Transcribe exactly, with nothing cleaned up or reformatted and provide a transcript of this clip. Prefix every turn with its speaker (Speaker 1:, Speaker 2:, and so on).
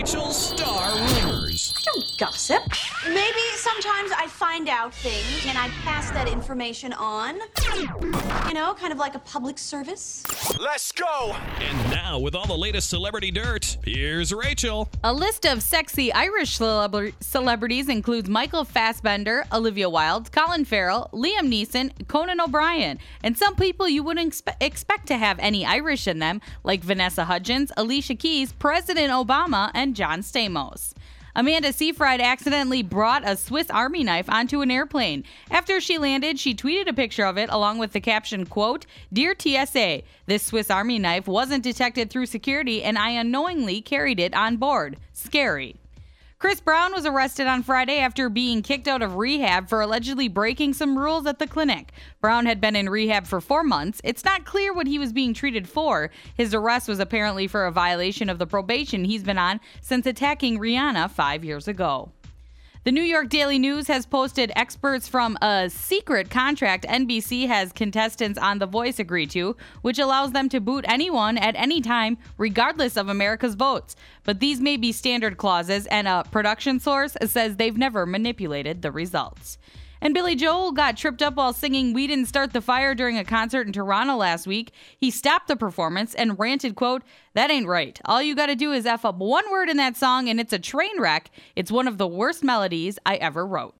Speaker 1: Rachel's Star Rumors.
Speaker 2: I don't gossip. Maybe sometimes I find out things and I pass that information on. You know, kind of like a public service.
Speaker 3: Let's go!
Speaker 1: And now, with all the latest celebrity dirt, here's Rachel.
Speaker 4: A list of sexy Irish celebra- celebrities includes Michael Fassbender, Olivia Wilde, Colin Farrell, Liam Neeson, Conan O'Brien, and some people you wouldn't expe- expect to have any Irish in them, like Vanessa Hudgens, Alicia Keys, President Obama, and John Stamos. Amanda Seyfried accidentally brought a Swiss Army knife onto an airplane. After she landed, she tweeted a picture of it along with the caption, quote, "Dear T S A, this Swiss Army knife wasn't detected through security and I unknowingly carried it on board. Scary." Chris Brown was arrested on Friday after being kicked out of rehab for allegedly breaking some rules at the clinic. Brown had been in rehab for four months. It's not clear what he was being treated for. His arrest was apparently for a violation of the probation he's been on since attacking Rihanna five years ago. The New York Daily News has posted experts from a secret contract N B C has contestants on The Voice agree to, which allows them to boot anyone at any time, regardless of America's votes. But these may be standard clauses, and a production source says they've never manipulated the results. And Billy Joel got tripped up while singing "We Didn't Start the Fire" during a concert in Toronto last week. He stopped the performance and ranted, quote, "That ain't right. All you gotta do is F up one word in that song and it's a train wreck. It's one of the worst melodies I ever wrote."